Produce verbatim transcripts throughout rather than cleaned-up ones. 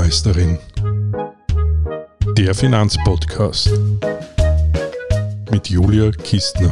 Bürgermeisterin. Der Finanzpodcast mit Julia Kistner.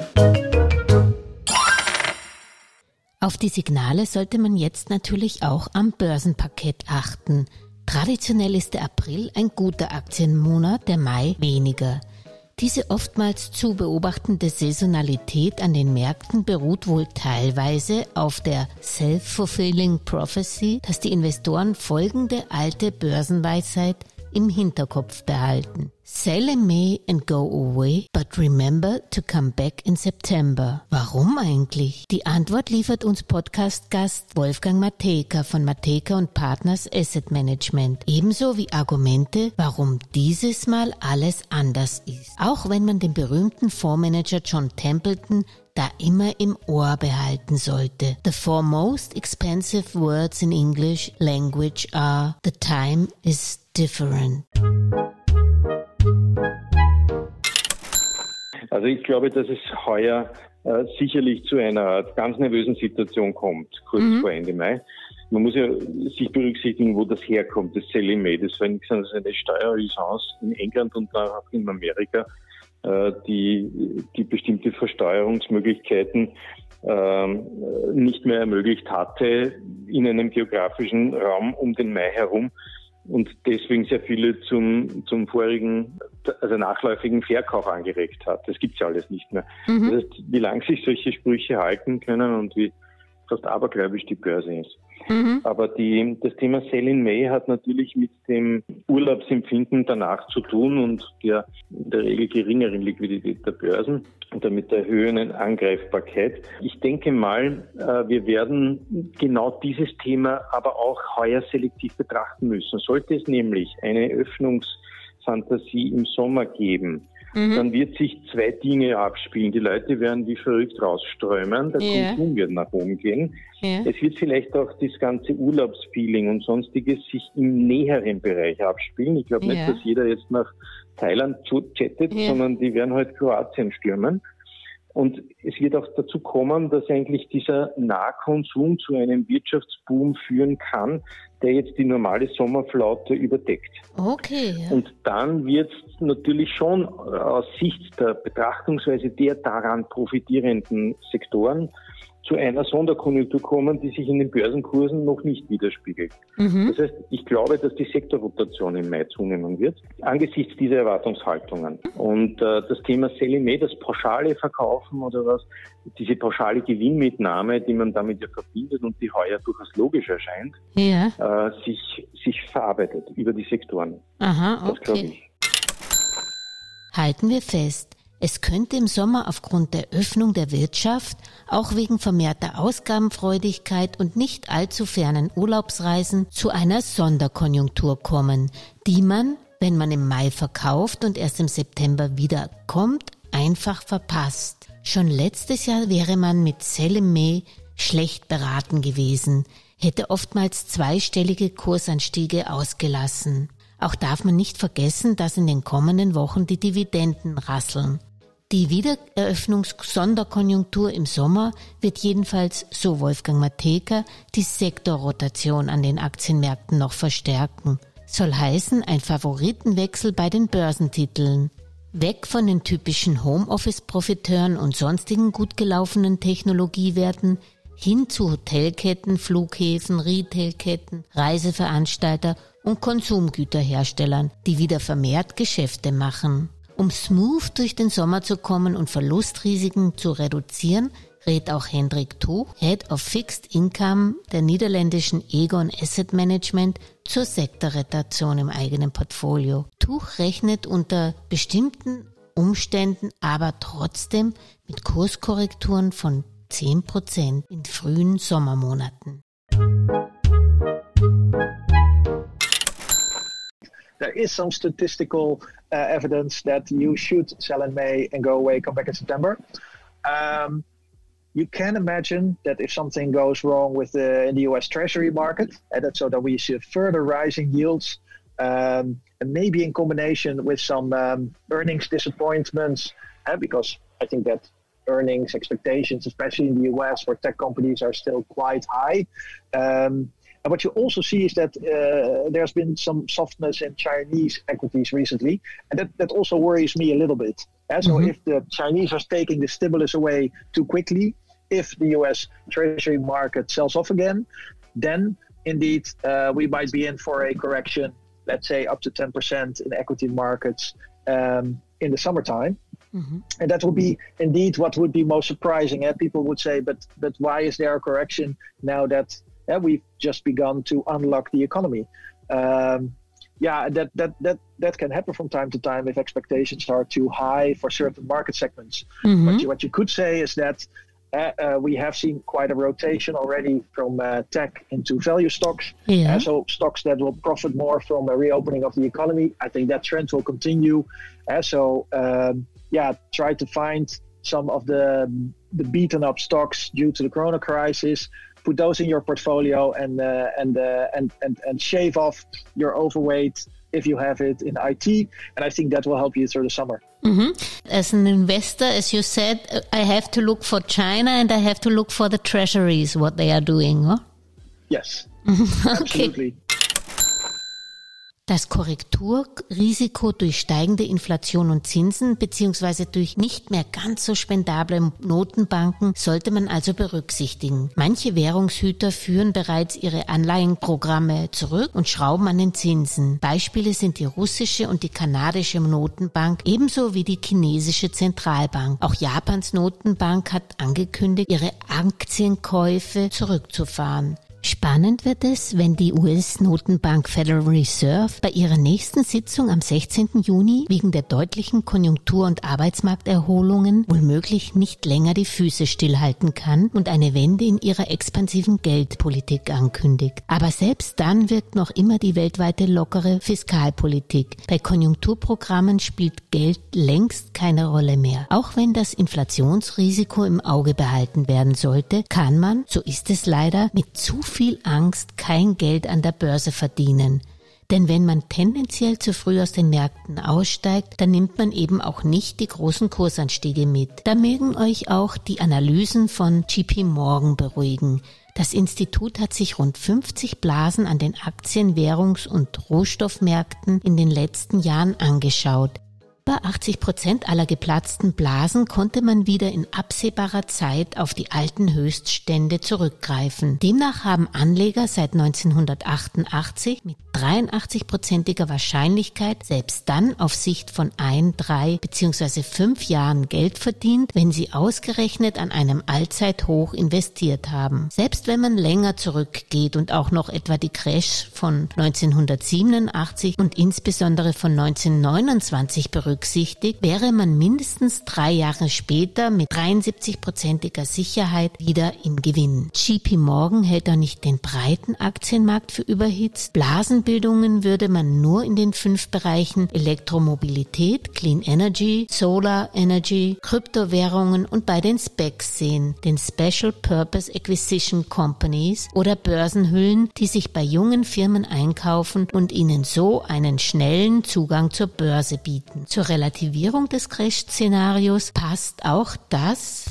Auf die Signale sollte man jetzt natürlich auch am Börsenparkett achten. Traditionell ist der April ein guter Aktienmonat, der Mai weniger. Diese oftmals zu beobachtende Saisonalität an den Märkten beruht wohl teilweise auf der self-fulfilling prophecy, dass die Investoren folgende alte Börsenweisheit im Hinterkopf behalten. Sell in May and go away, but remember to come back in September. Warum eigentlich? Die Antwort liefert uns Podcast-Gast Wolfgang Matejka von Matejka und Partners Asset Management. Ebenso wie Argumente, warum dieses Mal alles anders ist. Auch wenn man den berühmten Fondsmanager John Templeton da immer im Ohr behalten sollte. The four most expensive words in English language are: the time is different. Also ich glaube, dass es heuer äh, sicherlich zu einer ganz nervösen Situation kommt, kurz mhm. vor Ende Mai. Man muss ja sich berücksichtigen, wo das herkommt, das Sell in May. Das war eine Steuerlizenz in England und auch in Amerika, äh, die, die bestimmte Versteuerungsmöglichkeiten äh, nicht mehr ermöglicht hatte in einem geografischen Raum um den Mai herum. Und deswegen sehr viele zum, zum vorigen, also nachläufigen Verkauf angeregt hat. Das gibt's ja alles nicht mehr. Mhm. Das heißt, wie lange sich solche Sprüche halten können und wie fast abergläubisch die Börse ist. Mhm. Aber die, das Thema Sell in May hat natürlich mit dem Urlaubsempfinden danach zu tun und der in der Regel geringeren Liquidität der Börsen und damit der höheren Angreifbarkeit. Ich denke mal, wir werden genau dieses Thema aber auch heuer selektiv betrachten müssen. Sollte es nämlich eine Öffnungsfantasie im Sommer geben, Mhm. dann wird sich zwei Dinge abspielen. Die Leute werden wie verrückt rausströmen, der yeah. Konsum wird nach oben gehen. Yeah. Es wird vielleicht auch das ganze Urlaubsfeeling und Sonstiges sich im näheren Bereich abspielen. Ich glaube yeah. nicht, dass jeder jetzt nach Thailand chattet, yeah. sondern die werden halt Kroatien stürmen. Und es wird auch dazu kommen, dass eigentlich dieser Nahkonsum zu einem Wirtschaftsboom führen kann, der jetzt die normale Sommerflaute überdeckt. Okay. Ja. Und dann wird es natürlich schon aus Sicht der Betrachtungsweise der daran profitierenden Sektoren zu einer Sonderkonjunktur kommen, die sich in den Börsenkursen noch nicht widerspiegelt. Mhm. Das heißt, ich glaube, dass die Sektorrotation im Mai zunehmen wird, angesichts dieser Erwartungshaltungen. Und äh, das Thema Sell in May, das pauschale Verkaufen oder was, diese pauschale Gewinnmitnahme, die man damit ja verbindet und die heuer durchaus logisch erscheint, ja. äh, sich, sich verarbeitet über die Sektoren. Aha, okay. Das glaube ich. Halten wir fest. Es könnte im Sommer aufgrund der Öffnung der Wirtschaft, auch wegen vermehrter Ausgabenfreudigkeit und nicht allzu fernen Urlaubsreisen, zu einer Sonderkonjunktur kommen, die man, wenn man im Mai verkauft und erst im September wiederkommt, einfach verpasst. Schon letztes Jahr wäre man mit Sell in May schlecht beraten gewesen, hätte oftmals zweistellige Kursanstiege ausgelassen. Auch darf man nicht vergessen, dass in den kommenden Wochen die Dividenden rasseln. Die Wiedereröffnungs-Sonderkonjunktur im Sommer wird jedenfalls, so Wolfgang Matejka, die Sektorrotation an den Aktienmärkten noch verstärken. Soll heißen, ein Favoritenwechsel bei den Börsentiteln. Weg von den typischen Homeoffice-Profiteuren und sonstigen gut gelaufenen Technologiewerten hin zu Hotelketten, Flughäfen, Retailketten, Reiseveranstalter und Konsumgüterherstellern, die wieder vermehrt Geschäfte machen. Um smooth durch den Sommer zu kommen und Verlustrisiken zu reduzieren, rät auch Hendrik Tuch, Head of Fixed Income der niederländischen Aegon Asset Management, zur Sektorrotation im eigenen Portfolio. Tuch rechnet unter bestimmten Umständen aber trotzdem mit Kurskorrekturen von zehn Prozent in frühen Sommermonaten. There is some statistical uh, evidence that you should sell in May and go away, come back in September. Um, you can imagine that if something goes wrong with the, in the U S Treasury market, and that so that we see further rising yields, um, and maybe in combination with some um, earnings disappointments, uh, because I think that earnings expectations, especially in the U S for tech companies, are still quite high. Um, And what you also see is that uh, there's been some softness in Chinese equities recently, and that, that also worries me a little bit. Uh, so mm-hmm. if the Chinese are taking the stimulus away too quickly, if the U S Treasury market sells off again, then indeed uh, we might be in for a correction, let's say up to ten percent in equity markets um, in the summertime. Mm-hmm. And that would be indeed what would be most surprising. And people would say, but but why is there a correction now that uh, we've just begun to unlock the economy? Um, yeah, that, that, that, that can happen from time to time if expectations are too high for certain market segments. Mm-hmm. What you, what you could say is that uh, uh, we have seen quite a rotation already from uh, tech into value stocks. Yeah. Uh, so stocks that will profit more from a reopening of the economy. I think that trend will continue. Uh, so, um, yeah, try to find some of the the beaten up stocks due to the Corona crisis. Put those in your portfolio and uh, and, uh, and and and shave off your overweight if you have it in I T. And I think that will help you through the summer. Mm-hmm. As an investor, as you said, I have to look for China and I have to look for the treasuries, what they are doing, huh? Yes, okay. Absolutely. Das Korrekturrisiko durch steigende Inflation und Zinsen beziehungsweise durch nicht mehr ganz so spendable Notenbanken sollte man also berücksichtigen. Manche Währungshüter führen bereits ihre Anleihenprogramme zurück und schrauben an den Zinsen. Beispiele sind die russische und die kanadische Notenbank, ebenso wie die chinesische Zentralbank. Auch Japans Notenbank hat angekündigt, ihre Aktienkäufe zurückzufahren. Spannend wird es, wenn die U S-Notenbank Federal Reserve bei ihrer nächsten Sitzung am sechzehnten Juni wegen der deutlichen Konjunktur- und Arbeitsmarkterholungen womöglich nicht länger die Füße stillhalten kann und eine Wende in ihrer expansiven Geldpolitik ankündigt. Aber selbst dann wirkt noch immer die weltweite lockere Fiskalpolitik. Bei Konjunkturprogrammen spielt Geld längst keine Rolle mehr. Auch wenn das Inflationsrisiko im Auge behalten werden sollte, kann man, so ist es leider, mit zu viel Angst kein Geld an der Börse verdienen. Denn wenn man tendenziell zu früh aus den Märkten aussteigt, dann nimmt man eben auch nicht die großen Kursanstiege mit. Da mögen euch auch die Analysen von J P Morgan beruhigen. Das Institut hat sich rund fünfzig Blasen an den Aktien-, Währungs- und Rohstoffmärkten in den letzten Jahren angeschaut. Über achtzig Prozent aller geplatzten Blasen konnte man wieder in absehbarer Zeit auf die alten Höchststände zurückgreifen. Demnach haben Anleger seit neunzehnhundertachtundachtzig mit dreiundachtzig-prozentiger Wahrscheinlichkeit selbst dann auf Sicht von ein, drei bzw. fünf Jahren Geld verdient, wenn sie ausgerechnet an einem Allzeithoch investiert haben. Selbst wenn man länger zurückgeht und auch noch etwa die Crash von neunzehnhundertsiebenundachtzig und insbesondere von neunzehnhundertneunundzwanzig berücksichtigt, wäre man mindestens drei Jahre später mit dreiundsiebzig-prozentiger Sicherheit wieder im Gewinn. J P Morgan hält auch nicht den breiten Aktienmarkt für überhitzt. Blasenbildungen würde man nur in den fünf Bereichen Elektromobilität, Clean Energy, Solar Energy, Kryptowährungen und bei den Specs sehen, den Special Purpose Acquisition Companies oder Börsenhüllen, die sich bei jungen Firmen einkaufen und ihnen so einen schnellen Zugang zur Börse bieten. Zur Relativierung des Crash-Szenarios passt auch das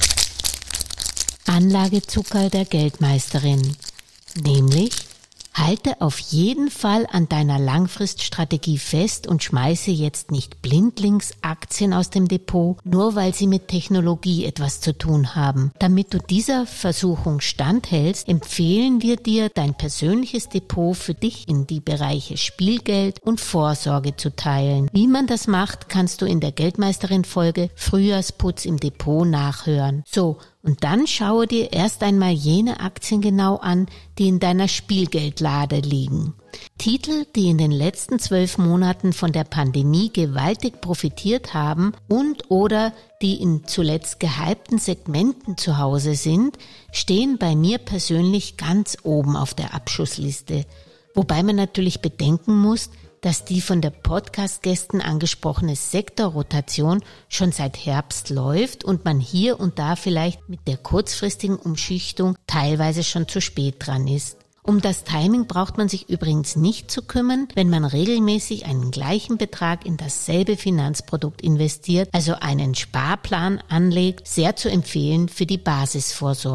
Anlagezucker der Geldmeisterin, nämlich: Halte auf jeden Fall an deiner Langfriststrategie fest und schmeiße jetzt nicht blindlings Aktien aus dem Depot, nur weil sie mit Technologie etwas zu tun haben. Damit du dieser Versuchung standhältst, empfehlen wir dir, dein persönliches Depot für dich in die Bereiche Spielgeld und Vorsorge zu teilen. Wie man das macht, kannst du in der Geldmeisterin-Folge Frühjahrsputz im Depot nachhören. So, und dann schaue dir erst einmal jene Aktien genau an, die in deiner Spielgeldlade liegen. Titel, die in den letzten zwölf Monaten von der Pandemie gewaltig profitiert haben und oder die in zuletzt gehypten Segmenten zu Hause sind, stehen bei mir persönlich ganz oben auf der Abschussliste. Wobei man natürlich bedenken muss, dass die von der Podcast-Gästen angesprochene Sektorrotation schon seit Herbst läuft und man hier und da vielleicht mit der kurzfristigen Umschichtung teilweise schon zu spät dran ist. Um das Timing braucht man sich übrigens nicht zu kümmern, wenn man regelmäßig einen gleichen Betrag in dasselbe Finanzprodukt investiert, also einen Sparplan anlegt, sehr zu empfehlen für die Basisvorsorge.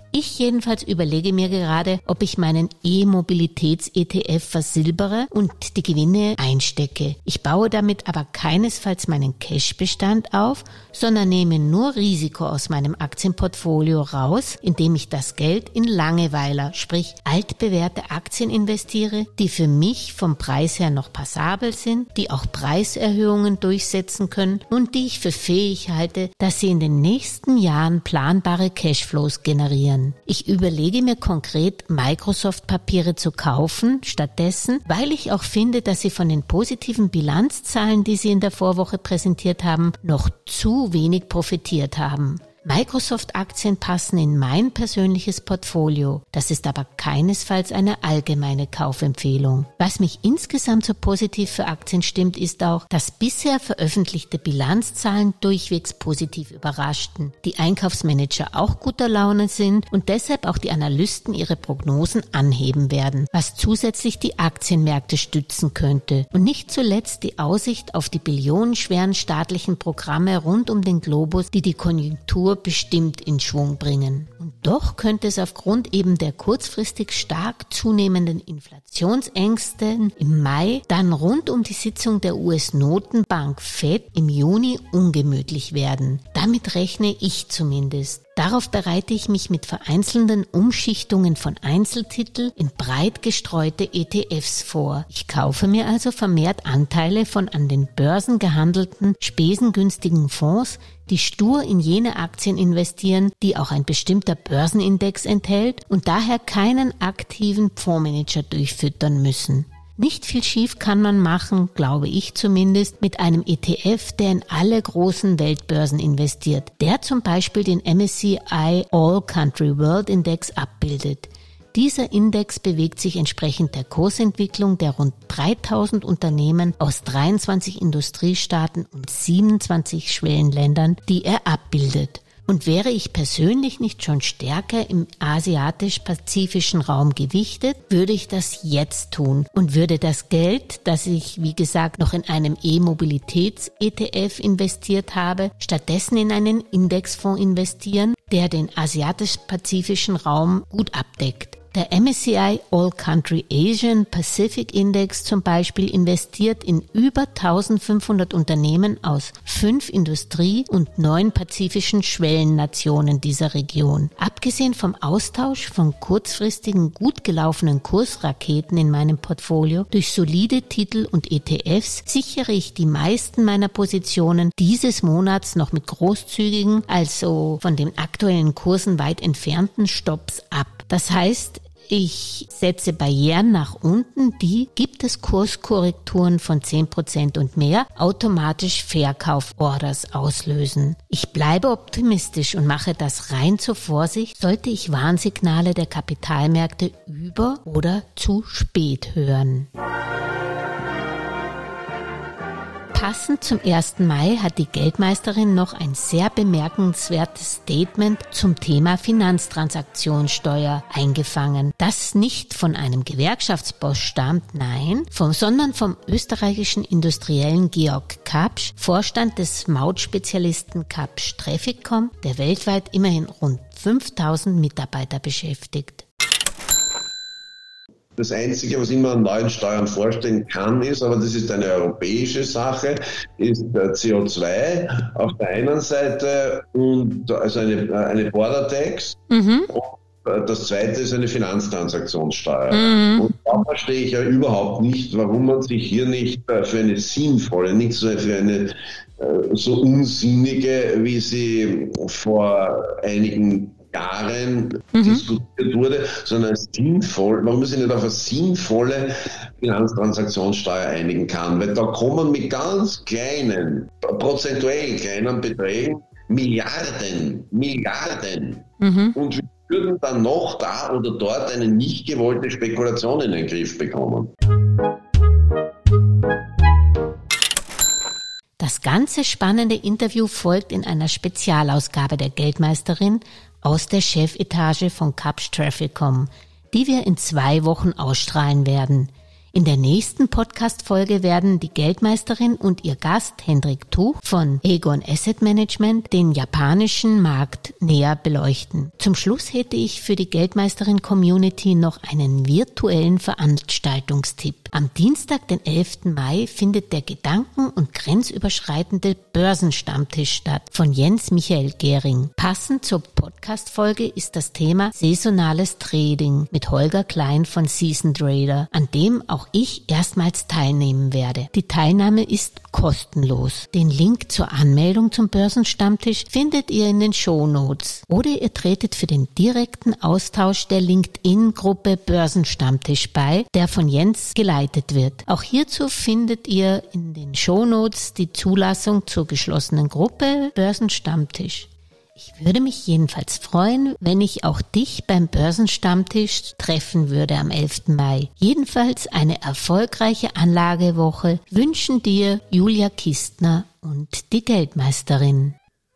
Ich jedenfalls überlege mir gerade, ob ich meinen E-Mobilitäts-E T F versilbere und die Gewinne einstecke. Ich baue damit aber keinesfalls meinen Cashbestand auf, sondern nehme nur Risiko aus meinem Aktienportfolio raus, indem ich das Geld in Langeweiler, sprich altbewährte Aktien investiere, die für mich vom Preis her noch passabel sind, die auch Preiserhöhungen durchsetzen können und die ich für fähig halte, dass sie in den nächsten Jahren planbare Cashflows generieren. Ich überlege mir konkret, Microsoft-Papiere zu kaufen stattdessen, weil ich auch finde, dass sie von den positiven Bilanzzahlen, die sie in der Vorwoche präsentiert haben, noch zu wenig profitiert haben. Microsoft-Aktien passen in mein persönliches Portfolio. Das ist aber keinesfalls eine allgemeine Kaufempfehlung. Was mich insgesamt so positiv für Aktien stimmt, ist auch, dass bisher veröffentlichte Bilanzzahlen durchwegs positiv überraschten, die Einkaufsmanager auch guter Laune sind und deshalb auch die Analysten ihre Prognosen anheben werden, was zusätzlich die Aktienmärkte stützen könnte und nicht zuletzt die Aussicht auf die billionenschweren staatlichen Programme rund um den Globus, die die Konjunktur bestimmt in Schwung bringen. Und doch könnte es aufgrund eben der kurzfristig stark zunehmenden Inflationsängste im Mai dann rund um die Sitzung der U S-Notenbank Fed im Juni ungemütlich werden. Damit rechne ich zumindest. Darauf bereite ich mich mit vereinzelten Umschichtungen von Einzeltitel in breit gestreute E T Fs vor. Ich kaufe mir also vermehrt Anteile von an den Börsen gehandelten, spesengünstigen Fonds, die stur in jene Aktien investieren, die auch ein bestimmter Börsenindex enthält und daher keinen aktiven Fondsmanager durchfüttern müssen. Nicht viel schief kann man machen, glaube ich zumindest, mit einem E T F, der in alle großen Weltbörsen investiert, der zum Beispiel den M S C I All Country World Index abbildet. Dieser Index bewegt sich entsprechend der Kursentwicklung der rund dreitausend Unternehmen aus dreiundzwanzig Industriestaaten und siebenundzwanzig Schwellenländern, die er abbildet. Und wäre ich persönlich nicht schon stärker im asiatisch-pazifischen Raum gewichtet, würde ich das jetzt tun und würde das Geld, das ich, wie gesagt, noch in einem E-Mobilitäts-E T F investiert habe, stattdessen in einen Indexfonds investieren, der den asiatisch-pazifischen Raum gut abdeckt. Der M S C I All Country Asian Pacific Index zum Beispiel investiert in über eintausendfünfhundert Unternehmen aus fünf Industrie- und neun pazifischen Schwellennationen dieser Region. Abgesehen vom Austausch von kurzfristigen, gut gelaufenen Kursraketen in meinem Portfolio durch solide Titel und E T Fs sichere ich die meisten meiner Positionen dieses Monats noch mit großzügigen, also von den aktuellen Kursen weit entfernten Stops ab. Das heißt, ich setze Barrieren nach unten, die, gibt es Kurskorrekturen von zehn Prozent und mehr, automatisch Verkauforders auslösen. Ich bleibe optimistisch und mache das rein zur Vorsicht, sollte ich Warnsignale der Kapitalmärkte über- oder zu spät hören. Passend zum ersten Mai hat die Geldmeisterin noch ein sehr bemerkenswertes Statement zum Thema Finanztransaktionssteuer eingefangen, das nicht von einem Gewerkschaftsboss stammt, nein, vom, sondern vom österreichischen Industriellen Georg Kapsch, Vorstand des Mautspezialisten Kapsch Trafficom, der weltweit immerhin rund fünftausend Mitarbeiter beschäftigt. Das Einzige, was ich mir an neuen Steuern vorstellen kann, ist, aber das ist eine europäische Sache, ist der C O zwei auf der einen Seite und also eine, eine Border Tax. Mhm. Und das zweite ist eine Finanztransaktionssteuer. Mhm. Und da verstehe ich ja überhaupt nicht, warum man sich hier nicht für eine sinnvolle, nicht so für eine so unsinnige, wie sie vor einigen Jahren mhm. diskutiert wurde, sondern sinnvoll, man muss sich nicht auf eine sinnvolle Finanztransaktionssteuer einigen kann, weil da kommen mit ganz kleinen, prozentuell kleinen Beträgen Milliarden, Milliarden mhm. und wir würden dann noch da oder dort eine nicht gewollte Spekulation in den Griff bekommen. Das ganze spannende Interview folgt in einer Spezialausgabe der Geldmeisterin aus der Chefetage von Kapsch Trafficom, die wir in zwei Wochen ausstrahlen werden. In der nächsten Podcast-Folge werden die Geldmeisterin und ihr Gast Hendrik Tuch von Aegon Asset Management den japanischen Markt näher beleuchten. Zum Schluss hätte ich für die Geldmeisterin-Community noch einen virtuellen Veranstaltungstipp. Am Dienstag, den elften Mai, findet der gedanken- und grenzüberschreitende Börsenstammtisch statt von Jens Michael Gehring. Passend zur Podcast-Folge ist das Thema saisonales Trading mit Holger Klein von Season Trader, an dem auch ich erstmals teilnehmen werde. Die Teilnahme ist kostenlos. Den Link zur Anmeldung zum Börsenstammtisch findet ihr in den Shownotes. Oder ihr tretet für den direkten Austausch der LinkedIn-Gruppe Börsenstammtisch bei, der von Jens geleitet wird. Auch hierzu findet ihr in den Shownotes die Zulassung zur geschlossenen Gruppe Börsenstammtisch. Ich würde mich jedenfalls freuen, wenn ich auch dich beim Börsenstammtisch treffen würde am elften Mai. Jedenfalls eine erfolgreiche Anlagewoche wünschen dir Julia Kistner und die Geldmeisterin.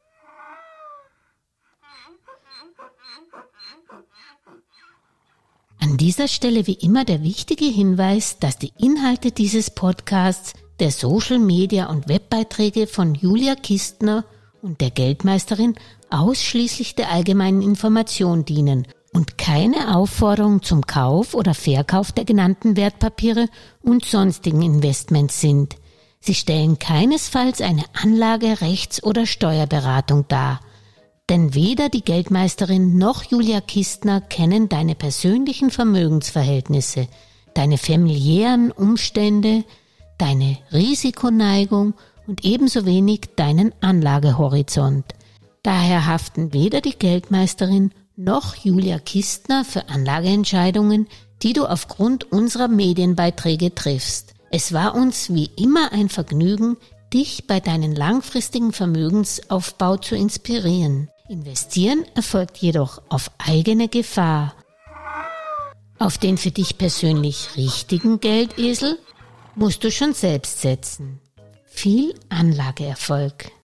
An dieser Stelle wie immer der wichtige Hinweis, dass die Inhalte dieses Podcasts, der Social Media und Webbeiträge von Julia Kistner und der Geldmeisterin ausschließlich der allgemeinen Information dienen und keine Aufforderung zum Kauf oder Verkauf der genannten Wertpapiere und sonstigen Investments sind. Sie stellen keinesfalls eine Anlage-, Rechts- oder Steuerberatung dar. Denn weder die Geldmeisterin noch Julia Kistner kennen deine persönlichen Vermögensverhältnisse, deine familiären Umstände, deine Risikoneigung und ebenso wenig deinen Anlagehorizont. Daher haften weder die Geldmeisterin noch Julia Kistner für Anlageentscheidungen, die du aufgrund unserer Medienbeiträge triffst. Es war uns wie immer ein Vergnügen, dich bei deinem langfristigen Vermögensaufbau zu inspirieren. Investieren erfolgt jedoch auf eigene Gefahr. Auf den für dich persönlich richtigen Geldesel musst du schon selbst setzen. Viel Anlageerfolg!